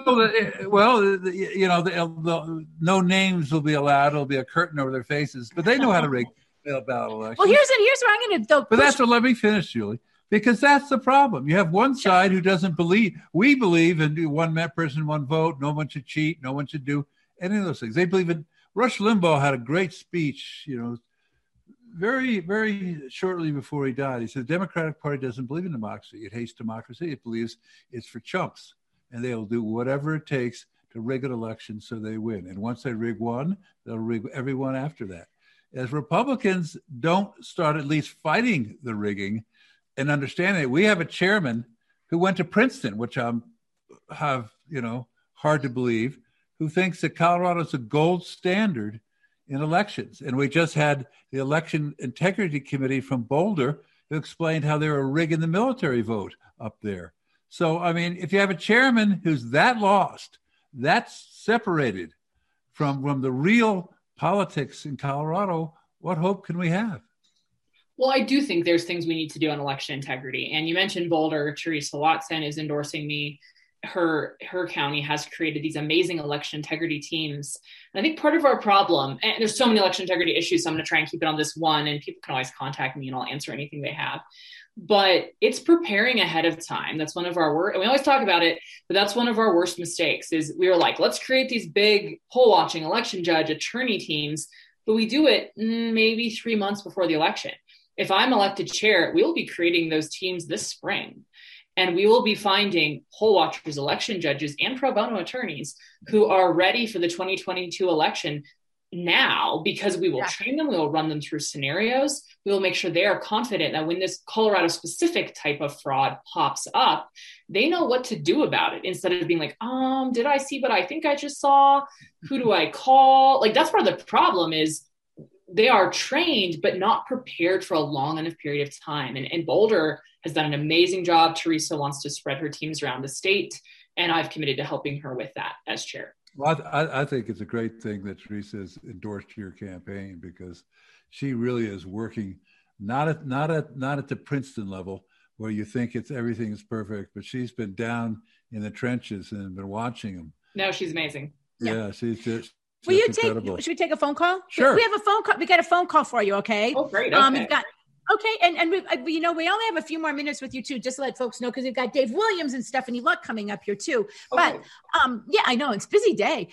No names will be allowed. It'll be a curtain over their faces, but they know how to rig mail ballot elections. Well, here's where I'm going to. But let me finish, Julie. Because that's the problem. You have one side who doesn't believe. We believe in one person, one vote. No one should cheat. No one should do any of those things. They believe in. Rush Limbaugh had a great speech, very, very shortly before he died. He said, the Democratic Party doesn't believe in democracy. It hates democracy. It believes it's for chumps. And they'll do whatever it takes to rig an election so they win. And once they rig one, they'll rig everyone after that. As Republicans don't start at least fighting the rigging, and understanding it, we have a chairman who went to Princeton, which hard to believe, who thinks that Colorado is a gold standard in elections. And we just had the Election Integrity Committee from Boulder who explained how they were rigging the military vote up there. So, I mean, if you have a chairman who's that lost, that's separated from the real politics in Colorado, what hope can we have? Well, I do think there's things we need to do on election integrity. And you mentioned Boulder. Teresa Watson is endorsing me. Her county has created these amazing election integrity teams. And I think part of our problem, and there's so many election integrity issues, so I'm going to try and keep it on this one, and people can always contact me and I'll answer anything they have. But it's preparing ahead of time. That's one of our worst, and we always talk about it, but that's one of our worst mistakes is we were like, let's create these big poll watching election judge attorney teams, but we do it maybe 3 months before the election. If I'm elected chair, we will be creating those teams this spring. And we will be finding poll watchers, election judges, and pro bono attorneys who are ready for the 2022 election now, because we will train them. We will run them through scenarios. We will make sure they are confident that when this Colorado specific type of fraud pops up, they know what to do about it instead of being like, did I see what I think I just saw? Who do I call? Like, that's where the problem is. They are trained, but not prepared for a long enough period of time. And Boulder has done an amazing job. Teresa wants to spread her teams around the state, and I've committed to helping her with that as chair. Well, I think it's a great thing that Teresa has endorsed your campaign, because she really is working not at the Princeton level where you think everything is perfect, but she's been down in the trenches and been watching them. No, she's amazing. Yeah, she's just. Should we take a phone call? Sure. We have a phone call. We got a phone call for you. Okay. Oh, great. Okay. And we only have a few more minutes with you too, just to let folks know, because we've got Dave Williams and Stephanie Luck coming up here too. Okay. But I know it's a busy day.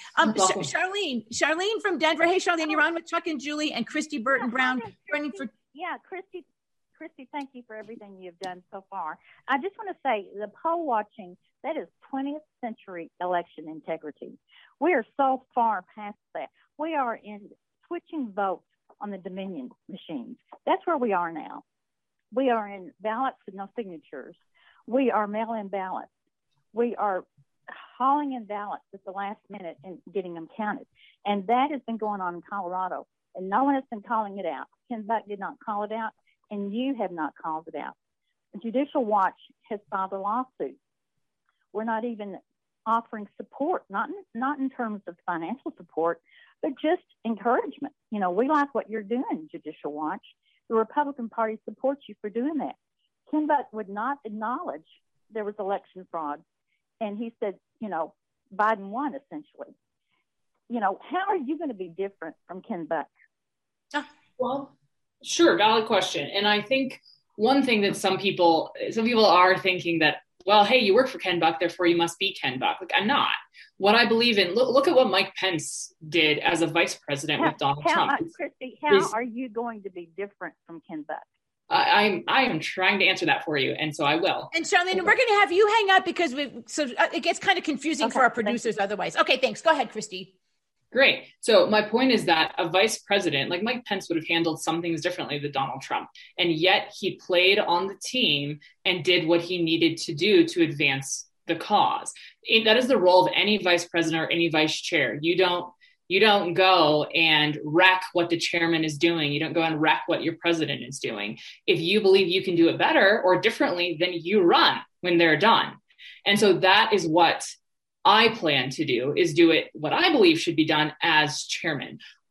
Charlene from Denver. Hey, Charlene, you're on with Chuck and Julie and Christy Burton Brown running for. Yeah, Christy, thank you for everything you've done so far. I just want to say the poll watching, that is 20th century election integrity. We are so far past that. We are in switching votes on the Dominion machines. That's where we are now. We are in ballots with no signatures. We are mail-in ballots. We are hauling in ballots at the last minute and getting them counted. And that has been going on in Colorado, and no one has been calling it out. Ken Buck did not call it out, and you have not called it out. The Judicial Watch has filed a lawsuit. We're not even offering support, not in terms of financial support, but just encouragement. We like what you're doing, Judicial Watch. The Republican Party supports you for doing that. Ken Buck would not acknowledge there was election fraud. And he said, Biden won, essentially. How are you going to be different from Ken Buck? Well, sure, valid question. And I think one thing that some people are thinking that, well, hey, you work for Ken Buck, therefore you must be Ken Buck. Like, I'm not. What I believe in, look at what Mike Pence did as a vice president with Donald Trump. Christy, how are you going to be different from Ken Buck? I am trying to answer that for you, and so I will. And Charlene, we're going to have you hang up because it gets kind of confusing for our producers otherwise. Okay, thanks. Go ahead, Christy. Great. So my point is that a vice president like Mike Pence would have handled some things differently than Donald Trump. And yet he played on the team and did what he needed to do to advance the cause. That is the role of any vice president or any vice chair. You don't go and wreck what the chairman is doing. You don't go and wreck what your president is doing. If you believe you can do it better or differently, then you run when they're done. And so that is what I plan to do, is do it what I believe should be done as chairman.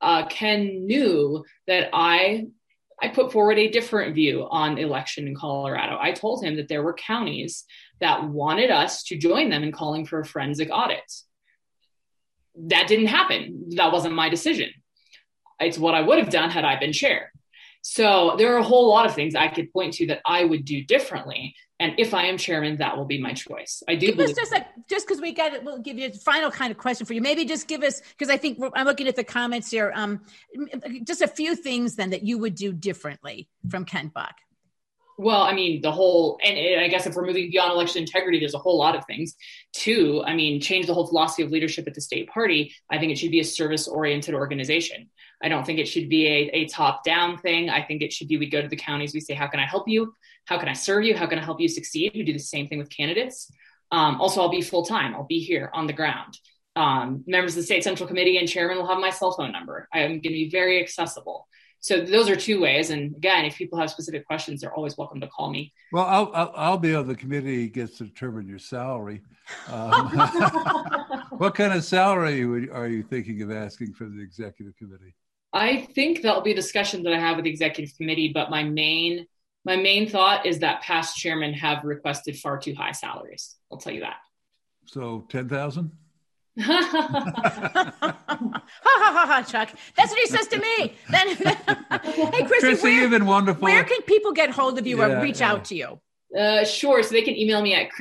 Ken knew that I put forward a different view on election in Colorado. I told him that there were counties that wanted us to join them in calling for a forensic audit. That didn't happen. That wasn't my decision. It's what I would have done had I been chair. So there are a whole lot of things I could point to that I would do differently. And if I am chairman, that will be my choice. I do believe just because we got it, we'll give you a final kind of question for you. Maybe just give us, because I think I'm looking at the comments here, just a few things then that you would do differently from Ken Buck. Well, I mean, and I guess if we're moving beyond election integrity, there's a whole lot of things. Two, I mean, change the whole philosophy of leadership at the state party. I think it should be a service-oriented organization. I don't think it should be a top-down thing. I think it should be, we go to the counties, we say, how can I help you? How can I serve you? How can I help you succeed? We do the same thing with candidates. Also, I'll be full-time. I'll be here on the ground. Members of the State Central Committee and chairman will have my cell phone number. I am going to be very accessible. So those are two ways. And again, if people have specific questions, they're always welcome to call me. Well, I'll be on the committee gets to determine your salary. What kind of salary are you thinking of asking for the executive committee? I think that'll be a discussion that I have with the executive committee, but my main thought is that past chairmen have requested far too high salaries. I'll tell you that. So 10,000? Ha ha ha, Chuck. That's what he says to me. Then, hey, Christy, you've been wonderful. Where can people get hold of you or reach out to you? Sure. So they can email me at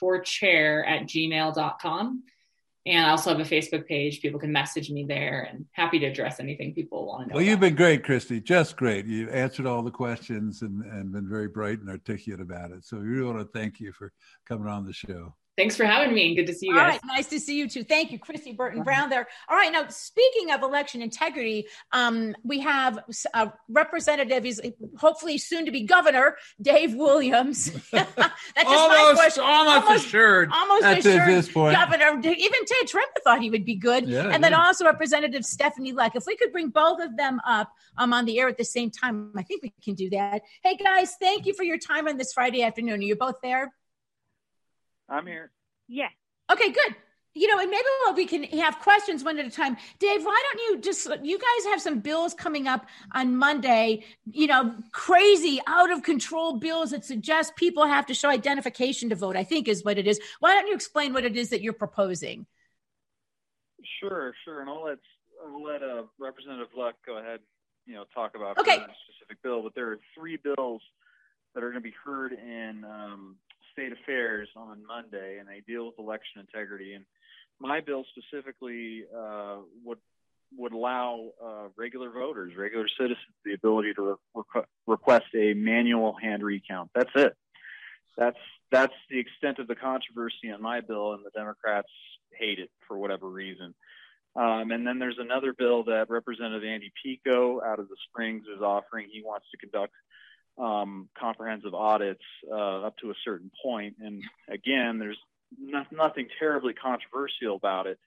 christyforchair@gmail.com. And I also have a Facebook page. People can message me there, and happy to address anything people want to know. Well, you've been great, Christy. Just great. You've answered all the questions and been very bright and articulate about it. So we really want to thank you for coming on the show. Thanks for having me. Good to see you guys. All right. Nice to see you too. Thank you, Christy Burton Brown there. All right. Now, speaking of election integrity, we have a representative, he's hopefully soon to be governor, Dave Williams. That's just almost assured. Almost That's assured at this point. governor. Even Ted Tremper thought he would be good. Yeah, and then also Representative Stephanie Leck. If we could bring both of them up on the air at the same time, I think we can do that. Hey, guys, thank you for your time on this Friday afternoon. Are you both there? I'm here. Yes. Okay, good. And maybe we can have questions one at a time. Dave, why don't you you guys have some bills coming up on Monday, crazy, out of control bills that suggest people have to show identification to vote, I think is what it is. Why don't you explain what it is that you're proposing? Sure. And I'll let Representative Luck go ahead, talk about a specific bill. But there are three bills that are going to be heard in State Affairs on Monday, and they deal with election integrity. And my bill specifically would allow regular voters, regular citizens, the ability to request a manual hand recount. That's it. That's the extent of the controversy on my bill, and the Democrats hate it for whatever reason. And then there's another bill that Representative Andy Pico out of the Springs is offering. He wants to conduct comprehensive audits up to a certain point. And again, there's nothing terribly controversial about it.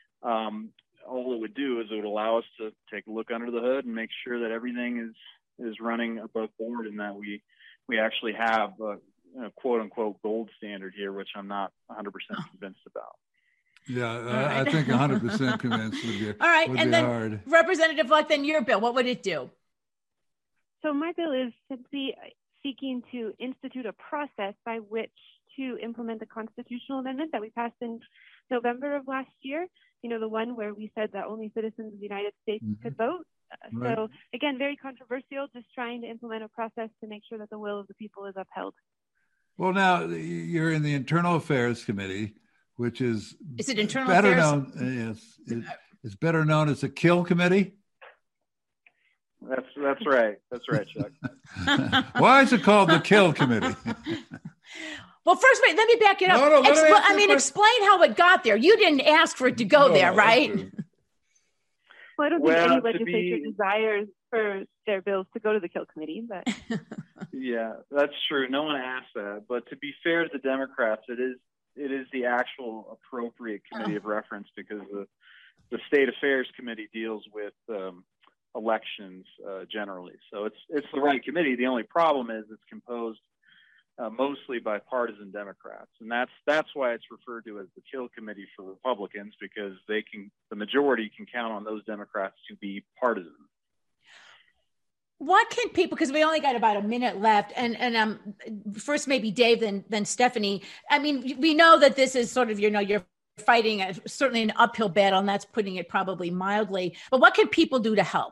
All it would do is it would allow us to take a look under the hood and make sure that everything is running above board, and that we actually have a quote unquote gold standard here, which I'm not 100% convinced about. Yeah, right. I think 100% convinced would be, all right. And then hard. Representative Luck, then your bill, what would it do? So my bill is simply seeking to institute a process by which to implement the constitutional amendment that we passed in November of last year, the one where we said that only citizens of the United States could vote. Right. So again, very controversial, just trying to implement a process to make sure that the will of the people is upheld. Well, now you're in the Internal Affairs Committee, which is it Internal better Affairs? known? Yes, it's better known as the Kill Committee. That's right. That's right, Chuck. Why is it called the Kill Committee? Well, first, wait, let me back it up. Explain how it got there. You didn't ask for it to go there, right? Well, I don't think any legislature desires for their bills to go to the Kill Committee, but yeah, that's true. No one asked that. But to be fair to the Democrats, it is the actual appropriate committee of reference, because the State Affairs Committee deals with elections generally. So it's the right committee. The only problem is it's composed mostly by partisan Democrats. And that's why it's referred to as the kill committee for Republicans, because the majority can count on those Democrats to be partisan. What can people, because we only got about a minute left, and first maybe Dave, then Stephanie. I mean, we know that this is sort of, you're fighting certainly an uphill battle, and that's putting it probably mildly. But what can people do to help?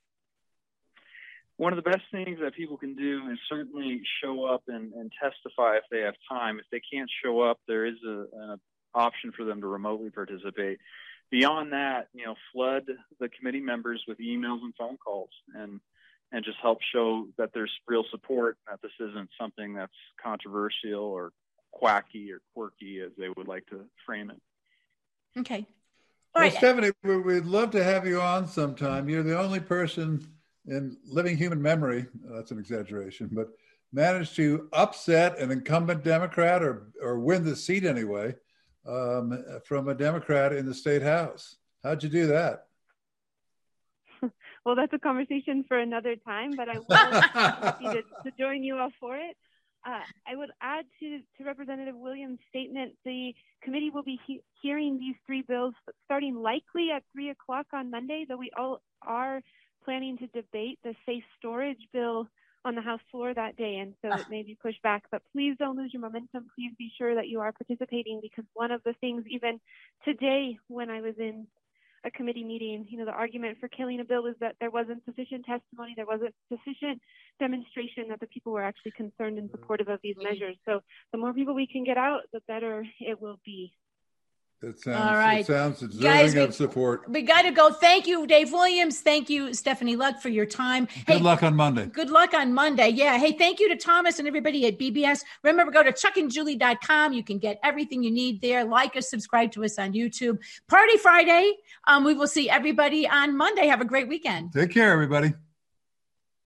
One of the best things that people can do is certainly show up and testify if they have time. If they can't show up, there is an option for them to remotely participate. Beyond that, flood the committee members with emails and phone calls and just help show that there's real support, that this isn't something that's controversial or quacky or quirky, as they would like to frame it. Okay. All right. Stephanie, we'd love to have you on sometime. You're the only person in living human memory, that's an exaggeration, but managed to upset an incumbent Democrat or win the seat anyway from a Democrat in the state house. How'd you do that? Well, that's a conversation for another time, but I will happy to join you all for it. I would add to Representative Williams' statement, the committee will be hearing these three bills starting likely at 3 o'clock on Monday, though we all are planning to debate the safe storage bill on the House floor that day, and so it may be pushed back. But please don't lose your momentum. Please be sure that you are participating, because one of the things, even today when I was in a committee meeting, the argument for killing a bill is that there wasn't sufficient testimony, there wasn't sufficient demonstration that the people were actually concerned and supportive of these measures. So the more people we can get out, the better it will be. It sounds deserving of support. We got to go. Thank you, Dave Williams. Thank you, Stephanie Luck, for your time. Good luck on Monday. Good luck on Monday. Yeah. Hey, thank you to Thomas and everybody at BBS. Remember, go to chuckandjulie.com. You can get everything you need there. Like us, subscribe to us on YouTube. Party Friday. We will see everybody on Monday. Have a great weekend. Take care, everybody.